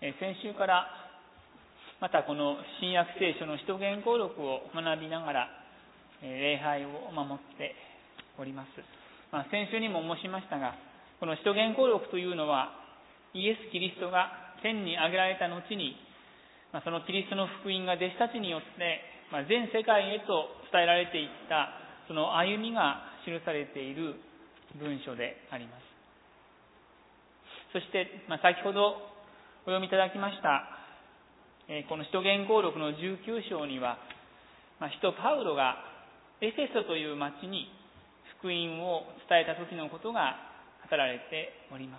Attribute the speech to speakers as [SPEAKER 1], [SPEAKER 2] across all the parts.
[SPEAKER 1] 先週からまたこの新約聖書の使徒言行録を学びながら礼拝を守っております。先週にも申しましたが、この使徒言行録というのはイエス・キリストが天に上げられた後に、そのキリストの福音が弟子たちによって全世界へと伝えられていったその歩みが記されている文書であります。そして先ほどお読みいただきましたこの使徒言行録の19章には、使徒パウロがエフェソという町に福音を伝えた時のことが語られております。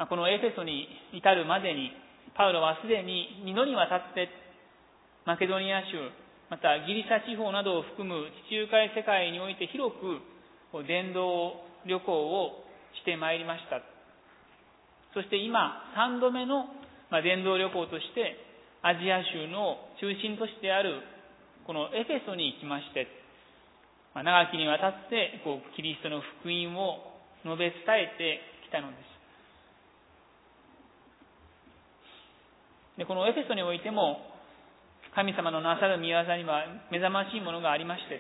[SPEAKER 1] このエフェソに至るまでにパウロはすでに2度にわたってマケドニア州、またギリシャ地方などを含む地中海世界において広く伝道旅行をしてまいりました。そして今3度目の伝道旅行としてアジア州の中心都市であるこのエフェソに行きまして、長きにわたってキリストの福音を述べ伝えてきたのです。でこのエフェソにおいても神様のなさる御業には目覚ましいものがありまして、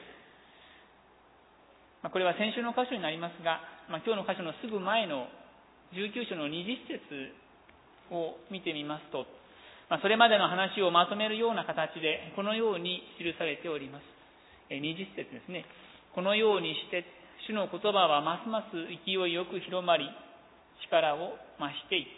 [SPEAKER 1] これは先週の箇所になりますが、今日の箇所のすぐ前の19章の20節を見てみますと、それまでの話をまとめるような形でこのように記されております。20節ですね。このようにして主の言葉はますます勢いよく広まり、力を増していった。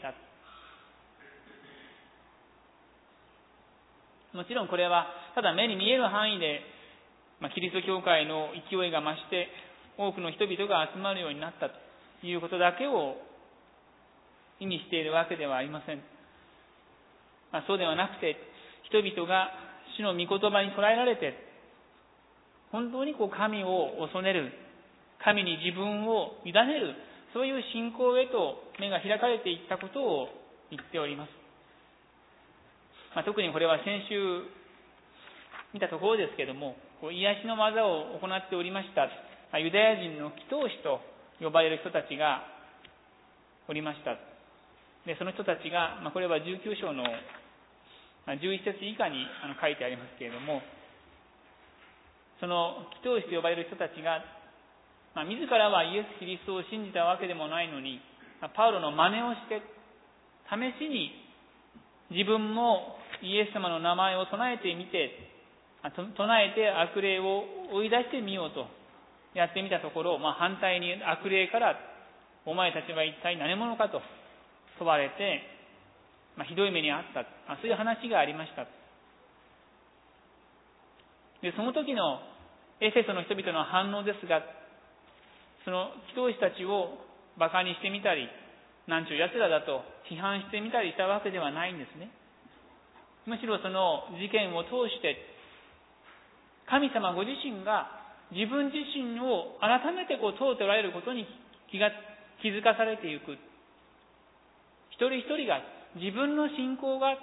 [SPEAKER 1] もちろんこれはただ目に見える範囲で、キリスト教会の勢いが増して多くの人々が集まるようになったということだけを意味しているわけではありません。そうではなくて、人々が主の御言葉に捉えられて、本当に神を恐れる、神に自分を委ねる、そういう信仰へと目が開かれていったことを言っております。特にこれは先週見たところですけれども、癒しの技を行っておりましたユダヤ人の祈祷師と呼ばれる人たちがおりました。でその人たちが、これは19章の11節以下に書いてありますけれども、その祈祷師と呼ばれる人たちが、自らはイエス・キリストを信じたわけでもないのに、パウロの真似をして試しに自分もイエス様の名前を唱えて悪霊を追い出してみようとやってみたところ、反対に悪霊からお前たちは一体何者かと問われて、ひどい目に遭った、そういう話がありました。でその時のエフェソの人々の反応ですが、その祈祷師たちを馬鹿にしてみたり、なんちゅう奴らだと批判してみたりしたわけではないんですね。むしろその事件を通して神様ご自身が自分自身を改めて問うておられることに気づかされていく。一人一人が自分の信仰が、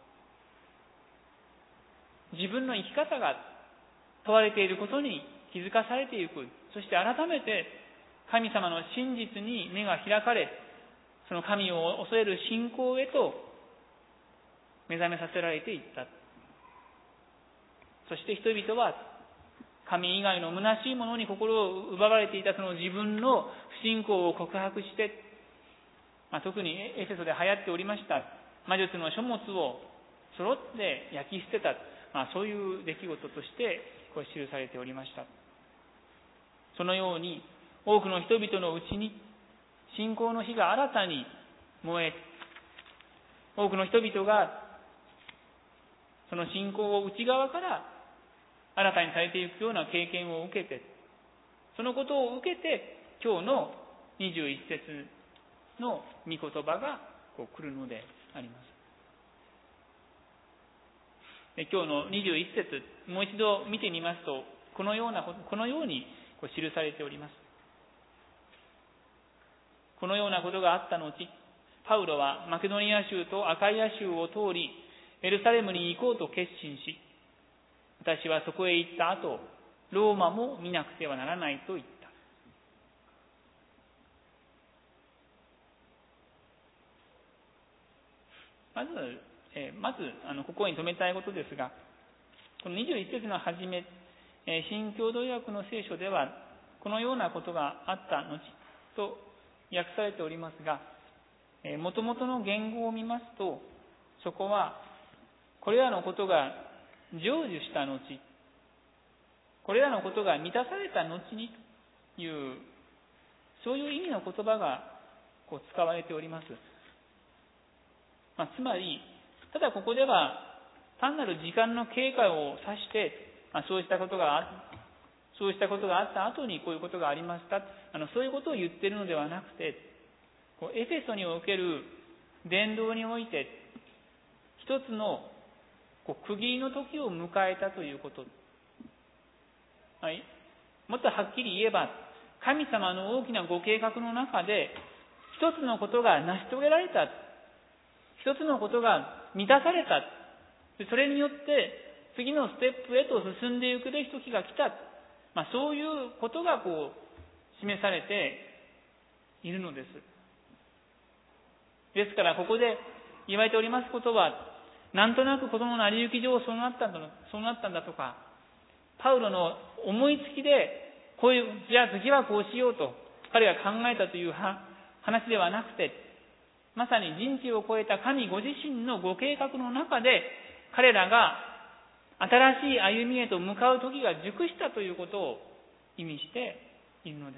[SPEAKER 1] 自分の生き方が問われていることに気づかされていく。そして改めて神様の真実に目が開かれ、その神を恐れる信仰へと目覚めさせられていった。そして人々は神以外の虚しいものに心を奪われていたその自分の不信仰を告白して、特にエフェソで流行っておりました魔術の書物を揃って焼き捨てた、そういう出来事として記されておりました。そのように多くの人々のうちに信仰の火が新たに燃え、多くの人々がその信仰を内側から新たにされていくような経験を受けて、そのことを受けて今日の21節の御言葉が来るのであります。で今日の21節、もう一度見てみますと、このように記されております。このようなことがあった後、パウロはマケドニア州とアカイア州を通りエルサレムに行こうと決心し、私はそこへ行った後、ローマも見なくてはならないと言った。 まずここに留めたいことですが、この21節の初め、新共同訳の聖書ではこのようなことがあった後と訳されておりますが、もともとの言語を見ますと、そこはこれらのことが成就した後、これらのことが満たされた後にという、そういう意味の言葉が使われております。つまり、ただここでは単なる時間の経過を指して、そうしたことがあった後にこういうことがありました、そういうことを言っているのではなくて、エフェソにおける伝道において一つの区切りの時を迎えたということ。はい、もっとはっきり言えば、神様の大きなご計画の中で一つのことが成し遂げられた、一つのことが満たされた、それによって次のステップへと進んでいくべき時が来た、そういうことが示されているのです。ですからここで言われておりますことは、なんとなくことの成り行き上そうなったんだとか、パウロの思いつきでじゃあ次はこうしようと彼が考えたという話ではなくて、まさに人知を超えた神ご自身のご計画の中で彼らが新しい歩みへと向かう時が熟したということを意味しているのです。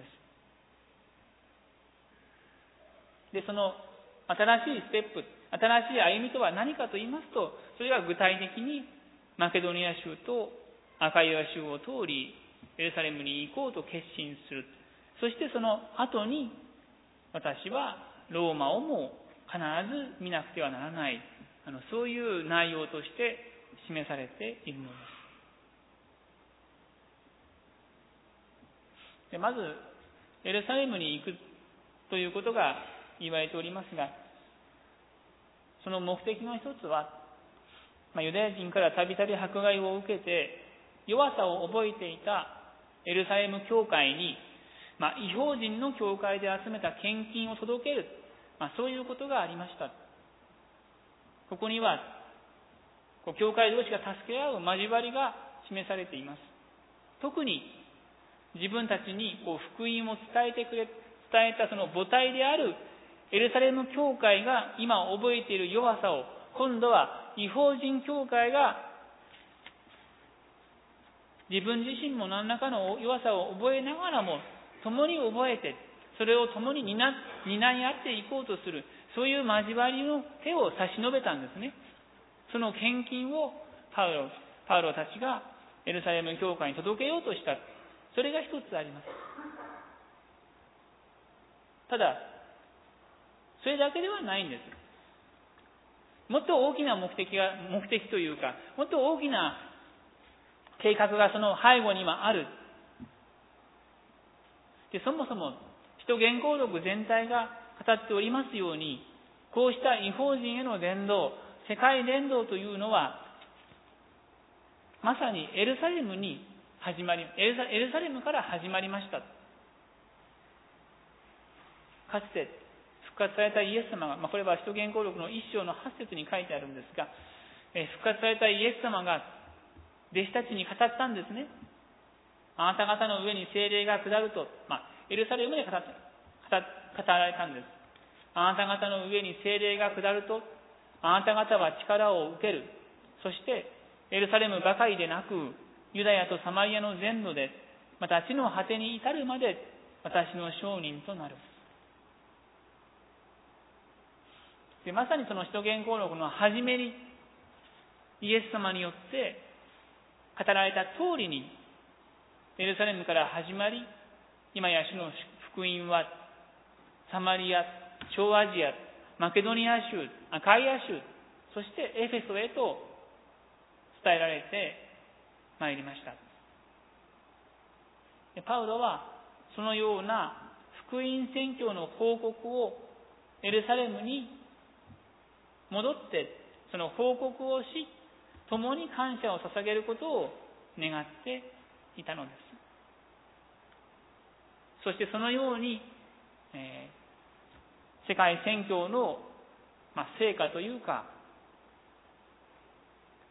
[SPEAKER 1] で、その新しいステップ、新しい歩みとは何かと言いますと、それが具体的にマケドニア州とアカイア州を通りエルサレムに行こうと決心する。そしてその後に私はローマをも必ず見なくてはならない、そういう内容として示されているのです。で、まずエルサレムに行くということが言われておりますが、その目的の一つは、ユダヤ人からたびたび迫害を受けて弱さを覚えていたエルサレム教会に、異邦人の教会で集めた献金を届ける、そういうことがありました。ここには教会同士が助け合う交わりが示されています。特に自分たちに福音を伝えたその母体であるエルサレム教会が今覚えている弱さを、今度は異邦人教会が自分自身も何らかの弱さを覚えながらも共に覚えて、それを共に担い合っていこうとする、そういう交わりの手を差し伸べたんですね。その献金をパウロたちがエルサレム教会に届けようとした。それが一つあります。ただ、それだけではないんです。もっと大きな目的というか、もっと大きな計画がその背後にはある。で、そもそも使徒言行録全体が語っておりますように、こうした異邦人への伝道、世界伝道というのは、まさにエルサレムから始まりました。かつて復活されたイエス様が、これは使徒言行録の1章の8節に書いてあるんですが、復活されたイエス様が弟子たちに語ったんですね。あなた方の上に聖霊が下ると、エルサレムで語られたんです。あなた方の上に聖霊が下ると、あなた方は力を受ける。そしてエルサレムばかりでなく、ユダヤとサマリアの全土で、また地の果てに至るまで私の証人となる。で、まさにその使徒言行録の初めにイエス様によって語られた通りに、エルサレムから始まり、今や主の福音はサマリア、小アジア、マケドニア州、アカイア州、そしてエフェソへと伝えられてまいりました。で、パウロはそのような福音宣教の報告をエルサレムに戻ってその報告をし、共に感謝を捧げることを願っていたのです。そしてそのように、世界宣教の成果というか、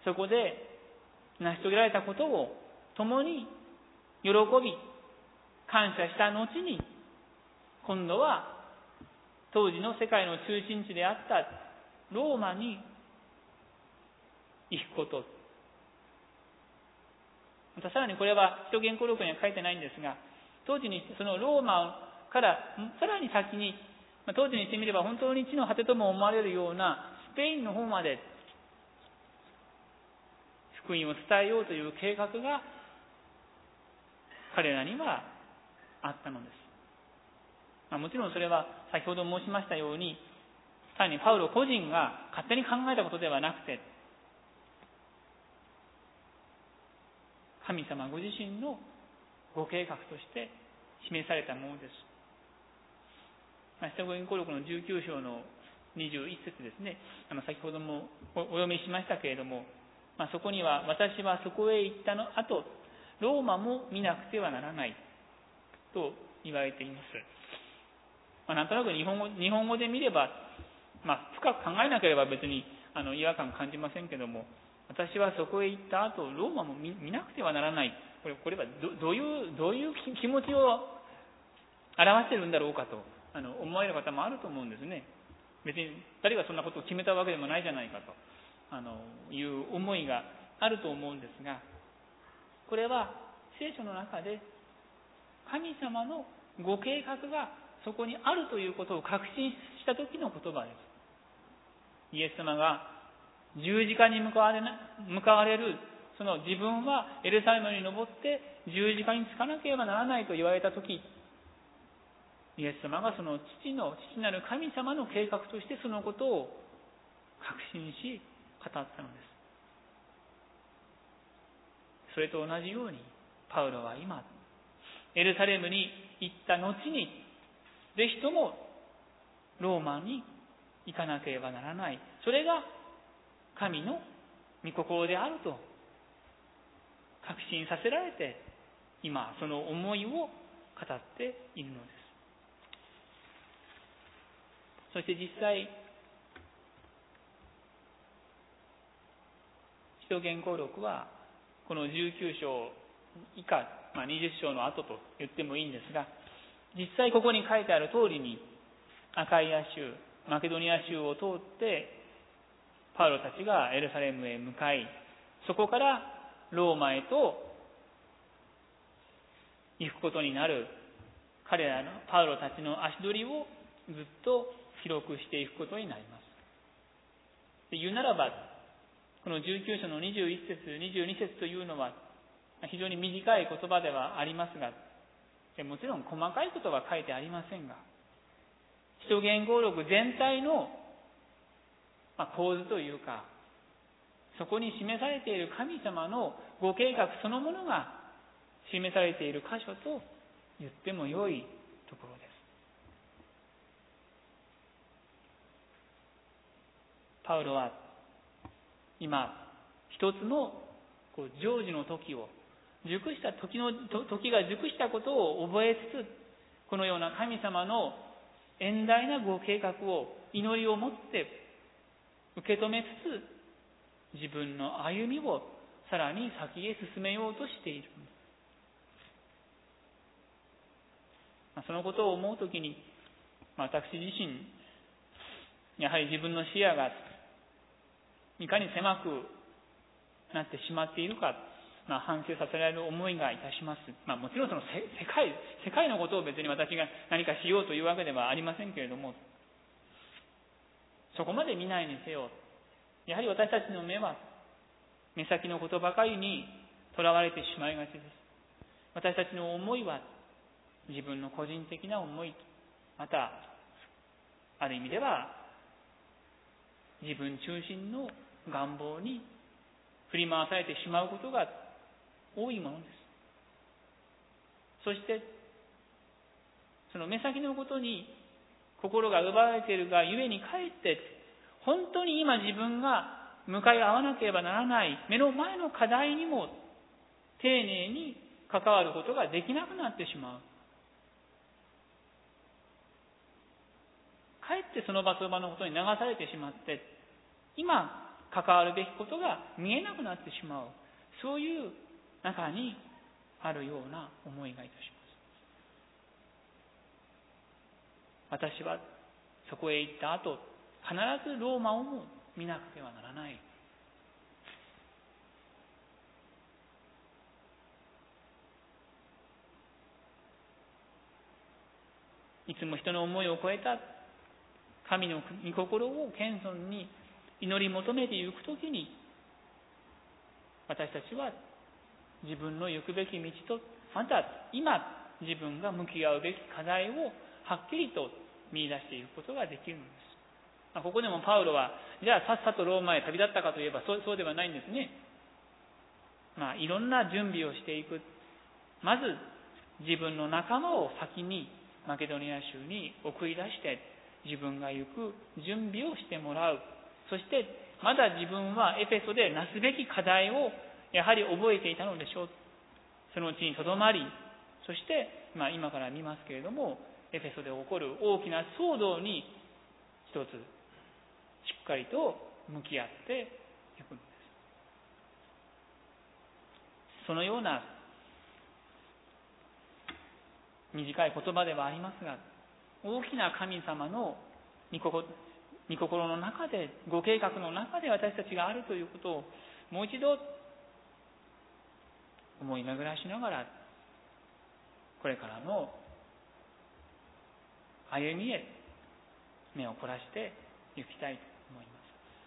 [SPEAKER 1] そこで成し遂げられたことを共に喜び感謝した後に、今度は当時の世界の中心地であったローマに行くこと。またさらにこれは使徒言行録には書いてないんですが、当時にそのローマからさらに先に、当時にしてみれば本当に地の果てとも思われるようなスペインの方まで福音を伝えようという計画が彼らにはあったのです。もちろんそれは先ほど申しましたように、単にパウロ個人が勝手に考えたことではなくて、神様ご自身のご計画として示されたものです。使徒言行録の19章の21節ですね、先ほどもお読みしましたけれども、そこには、私はそこへ行ったの後、ローマも見なくてはならないと言われています。なんとなく日本語で見れば、深く考えなければ別に違和感感じませんけども、私はそこへ行った後、ローマも 見なくてはならない。これはどういう気持ちを表しているんだろうかと思われる方もあると思うんですね。別に誰がそんなことを決めたわけでもないじゃないかという思いがあると思うんですが、これは聖書の中で神様のご計画がそこにあるということを確信した時の言葉です。イエス様が十字架に向かわれる、その自分はエルサレムに登って十字架につかなければならないと言われたとき、イエス様がその父なる神様の計画としてそのことを確信し語ったのです。それと同じようにパウロは今エルサレムに行った後にぜひともローマに行かなければならない、それが神の御心であると確信させられて、今その思いを語っているのです。そして実際、使徒言行録はこの19章以下、20章の後と言ってもいいんですが、実際ここに書いてある通りにアカイア州、マケドニア州を通ってパウロたちがエルサレムへ向かい、そこからローマへと行くことになる彼らのパウロたちの足取りをずっと記録していくことになります。で言うならば、この19章の21節、22節というのは非常に短い言葉ではありますが、もちろん細かいことは書いてありませんが、使徒言行録全体の構図というか、そこに示されている神様のご計画そのものが示されている箇所と言っても良いところです。パウロは今一つの成就の時が熟したことを覚えつつ、このような神様の遠大なご計画を祈りをもって受け止めつつ、自分の歩みをさらに先へ進めようとしている。そのことを思うときに、私自身やはり自分の視野がいかに狭くなってしまっているか、反省させられる思いがいたします。もちろんその世界のことを別に私が何かしようというわけではありませんけれども、そこまで見ないにせよ、やはり私たちの目は目先のことばかりにとらわれてしまいがちです。私たちの思いは自分の個人的な思い、またある意味では自分中心の願望に振り回されてしまうことが多いものです。そしてその目先のことに心が奪われているがゆえにかえって本当に今自分が向かい合わなければならない目の前の課題にも丁寧に関わることができなくなってしまう。かえってその場その場のことに流されてしまって、今関わるべきことが見えなくなってしまう、そういう中にあるような思いがいたします。私はそこへ行った後、必ずローマをも見なくてはならない。いつも人の思いを超えた神の御心を謙遜に祈り求めていくときに、私たちは自分の行くべき道と、また今自分が向き合うべき課題をはっきりと見出していくことができるのです。ここでもパウロは、じゃあさっさとローマへ旅立ったかといえばそうではないんですね。いろんな準備をしていく。まず自分の仲間を先にマケドニア州に送り出して、自分が行く準備をしてもらう。そしてまだ自分はエペソでなすべき課題をやはり覚えていたのでしょう。そのうちにとどまり、そして今から見ますけれども、エペソで起こる大きな騒動に一つしっかりと向き合っていくのです。そのような短い言葉ではありますが、大きな神様の御心の中で、ご計画の中で私たちがあるということをもう一度思い巡らしながら、これからの歩みへ目を凝らしていきたいと思います。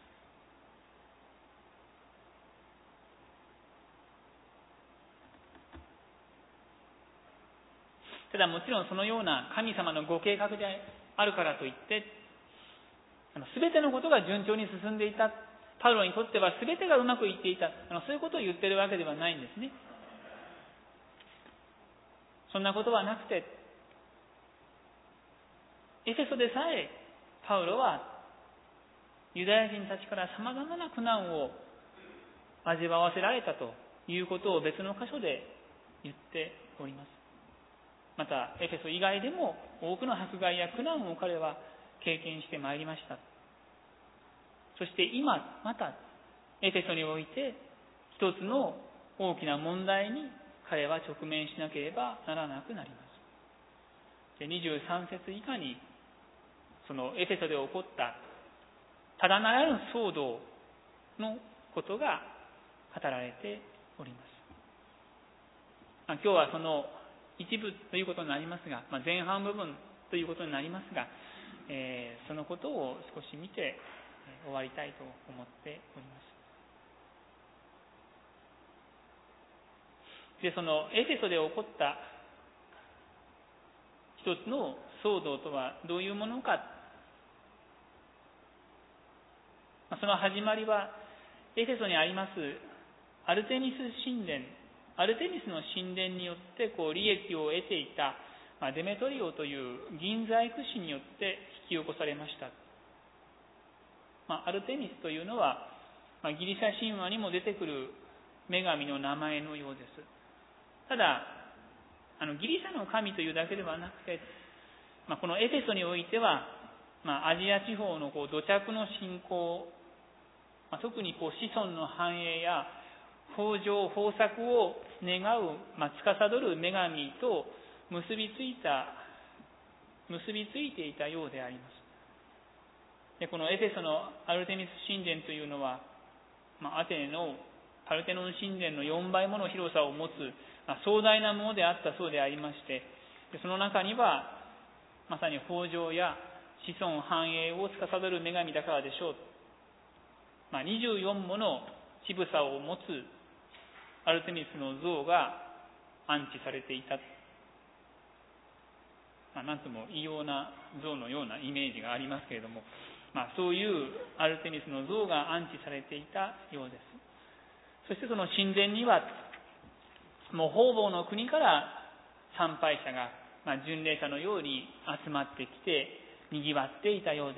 [SPEAKER 1] ただもちろんそのような神様のご計画であるからといって、全てのことが順調に進んでいた、パウロにとっては全てがうまくいっていた、そういうことを言っているわけではないんですね。そんなことはなくて、エフェソでさえパウロはユダヤ人たちからさまざまな苦難を味わわせられたということを別の箇所で言っております。またエフェソ以外でも多くの迫害や苦難を彼は経験してまいりました。そして今またエフェソにおいて一つの大きな問題に彼は直面しなければならなくなります。で、23節以下にそのエフェソで起こったただならぬ騒動のことが語られております。今日はその一部ということになりますが、前半部分ということになりますが、そのことを少し見て終わりたいと思っております。で、そのエフェソで起こった一つの騒動とはどういうものか。その始まりはエフェソにありますアルテミス神殿、アルテミスの神殿によって利益を得ていたデメトリオという銀細工師によって引き起こされました。アルテミスというのはギリシャ神話にも出てくる女神の名前のようです。ただギリシャの神というだけではなくて、このエフェソにおいては、アジア地方の土着の信仰、特に子孫の繁栄や豊穣豊作を願う、司る女神と結びついていたようであります。で、このエフェソのアルテミス神殿というのは、アテネのパルテノン神殿の4倍もの広さを持つ、壮大なものであったそうでありまして、その中にはまさに豊穣や子孫繁栄を司る女神だからでしょう。24もの乳房を持つアルテミスの像が安置されていた。なんとも異様な像のようなイメージがありますけれども、そういうアルテミスの像が安置されていたようです。そしてその神殿にはもう方々の国から参拝者が、巡礼者のように集まってきて賑わっていたようです。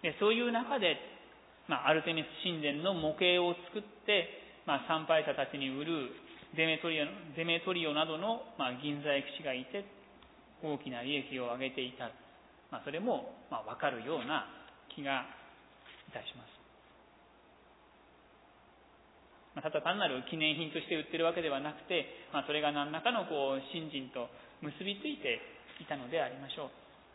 [SPEAKER 1] で、そういう中で、アルテミス神殿の模型を作って、参拝者たちに売るデメトリオなどの、銀細工師がいて大きな利益を上げていた。それも分かるような気がいたします。 ただ単なる記念品として売ってるわけではなくて、それが何らかの信心と結びついていたのでありましょう。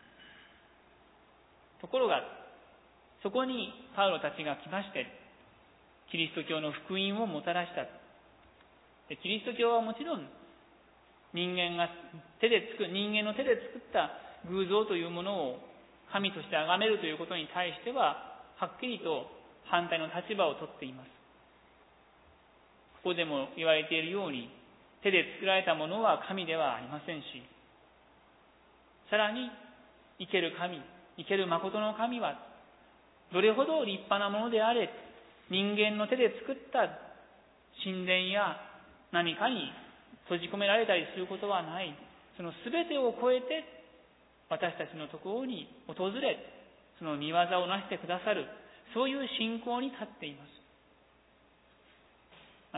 [SPEAKER 1] ところが、そこにパウロたちが来まして、キリスト教の福音をもたらした。キリスト教はもちろん、人間の手で作った偶像というものを神として崇めるということに対しては、はっきりと反対の立場をとっています。ここでも言われているように、手で作られたものは神ではありませんし、さらに生ける神、生ける誠の神は、どれほど立派なものであれ、人間の手で作った神殿や何かに閉じ込められたりすることはない。その全てを超えて私たちのところに訪れ、その御業をなしてくださる、そういう信仰に立っています。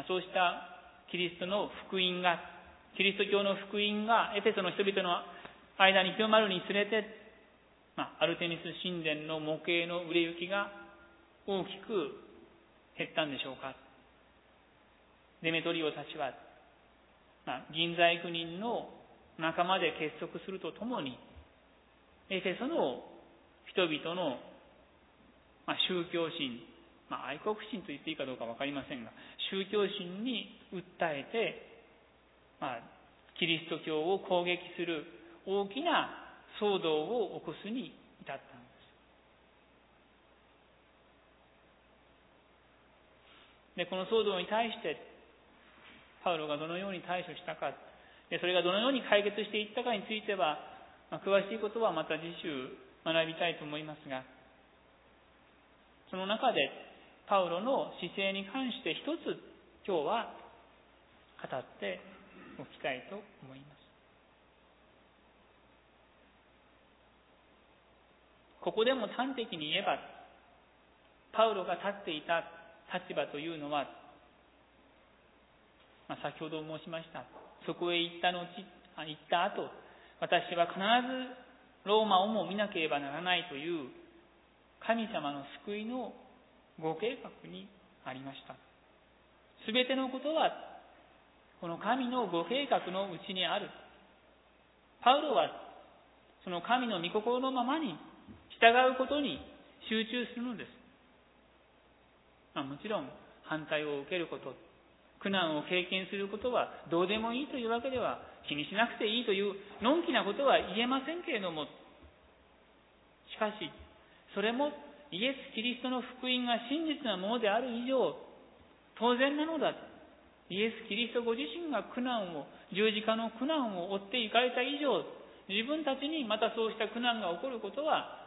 [SPEAKER 1] そうしたキリストの福音が、キリスト教の福音がエペソの人々の間に広まるにつれて、アルテミス神殿の模型の売れ行きが大きく減ったんでしょうか。デメトリオたちは、銀細工人の仲間で結束するとともに、エフェソの人々の宗教心、愛国心と言っていいかどうか分かりませんが、宗教心に訴えて、キリスト教を攻撃する大きな騒動を起こすに至ったんです。で、この騒動に対して、パウロがどのように対処したか、それがどのように解決していったかについては、詳しいことはまた次週学びたいと思いますが、その中でパウロの姿勢に関して一つ今日は語っておきたいと思います。ここでも端的に言えば、パウロが立っていた立場というのは、先ほど申しました。そこへ行った後、私は必ずローマをも見なければならないという神様の救いのご計画にありました。すべてのことはこの神のご計画のうちにある。パウロはその神の御心のままに従うことに集中するのです。もちろん反対を受けること、苦難を経験することはどうでもいいというわけでは、気にしなくていいというのんきなことは言えませんけれども、しかしそれもイエス・キリストの福音が真実なものである以上、当然なのだ。イエス・キリストご自身が十字架の苦難を負っていかれた以上、自分たちにまたそうした苦難が起こることは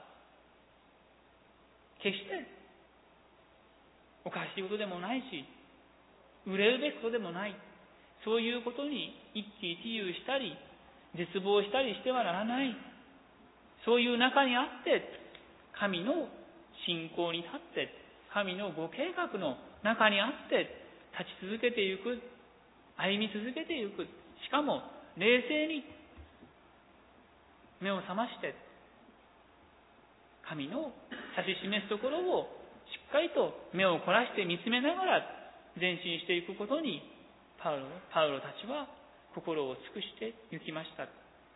[SPEAKER 1] 決しておかしいことでもないし、憂うべきことでもない。そういうことに一喜一憂したり絶望したりしてはならない。そういう中にあって神の信仰に立って、神のご計画の中にあって立ち続けていく、歩み続けていく。しかも冷静に目を覚まして神の指し示すところをしっかりと目を凝らして見つめながら前進していくことにパウロたちは心を尽くして行きました。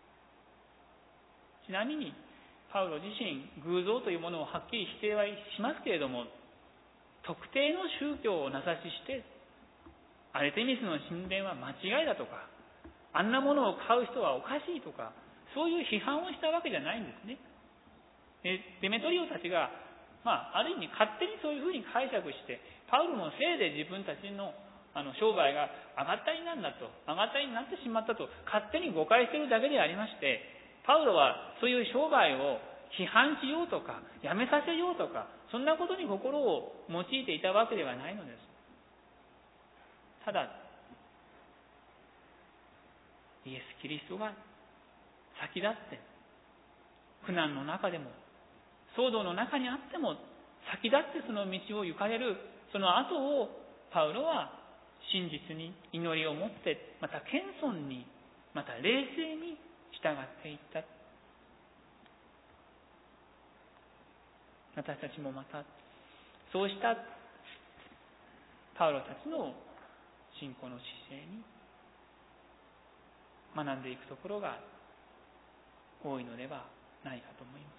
[SPEAKER 1] ちなみにパウロ自身、偶像というものをはっきり否定はしますけれども、特定の宗教を名指ししてアルテミスの神殿は間違いだとか、あんなものを買う人はおかしいとか、そういう批判をしたわけじゃないんですね。デメトリオたちが、ある意味勝手にそういうふうに解釈して、パウロのせいで自分たちの商売が上がったりになってしまったと勝手に誤解しているだけでありまして、パウロはそういう商売を批判しようとかやめさせようとか、そんなことに心を用いていたわけではないのです。ただイエス・キリストが先立って苦難の中でも騒動の中にあっても先立ってその道を行かれる、その後をパウロは真実に祈りを持って、また謙遜に、また冷静に従っていった。私たちもまたそうしたパウロたちの信仰の姿勢に学んでいくところが多いのではないかと思います。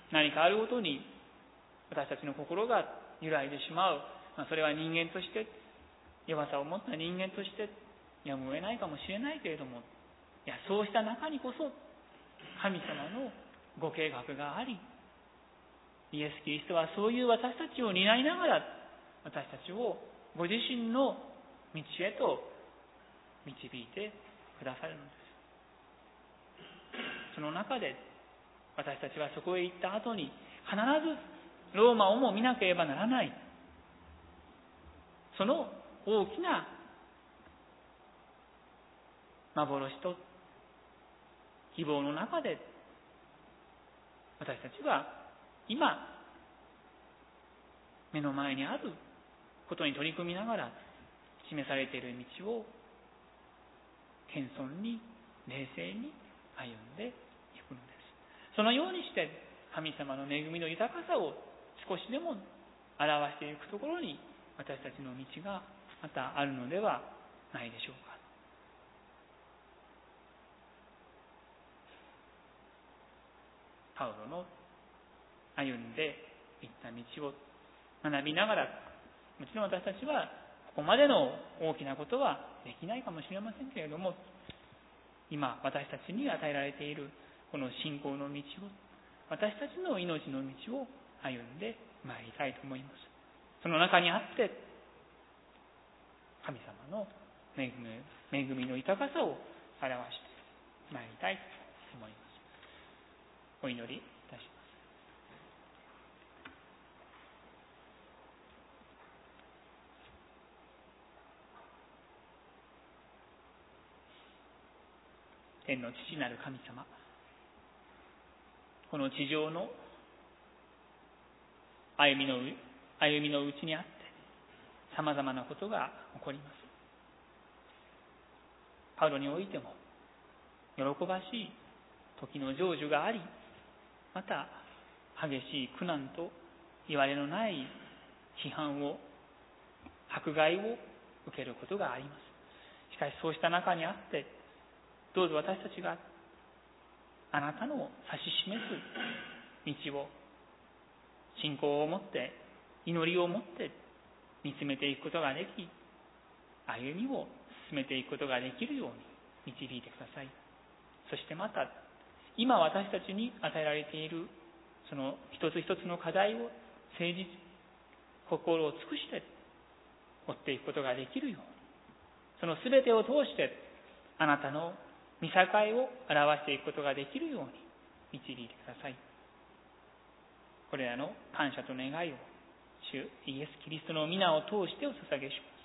[SPEAKER 1] 何かあるごとに私たちの心が揺らいでしまう、それは人間として弱さを持った人間としてやむを得ないかもしれないけれども、そうした中にこそ神様のご計画があり、イエス・キリストはそういう私たちを担いながら私たちをご自身の道へと導いてくださるのです。その中で私たちはそこへ行った後に必ずローマをも見なければならない、その大きな幻と希望の中で私たちは今目の前にあることに取り組みながら示されている道を謙遜に冷静に歩んでいくのです。そのようにして神様の恵みの豊かさを少しでも表していくところに私たちの道がまたあるのではないでしょうか。パウロの歩んでいった道を学びながら、もちろん私たちはここまでの大きなことはできないかもしれませんけれども、今私たちに与えられているこの信仰の道を、私たちの命の道を歩んでまいりたいと思います。その中にあって神様の恵みの豊かさを表してまいりたいと思います。お祈りいたします。天の父なる神様、この地上の歩みのうちにあってさまざまなことが起こります。パウロにおいても喜ばしい時の成就があり、また激しい苦難といわれのない批判を、迫害を受けることがあります。しかしそうした中にあって、どうぞ私たちがあなたの指し示す道を信仰を持って、祈りを持って見つめていくことができ、歩みを進めていくことができるように導いてください。そしてまた今私たちに与えられているその一つ一つの課題を誠実、心を尽くして追っていくことができるように、その全てを通してあなたの御境を表していくことができるように導いてください。これらの感謝と願いを主イエス・キリストの皆を通してお捧げします。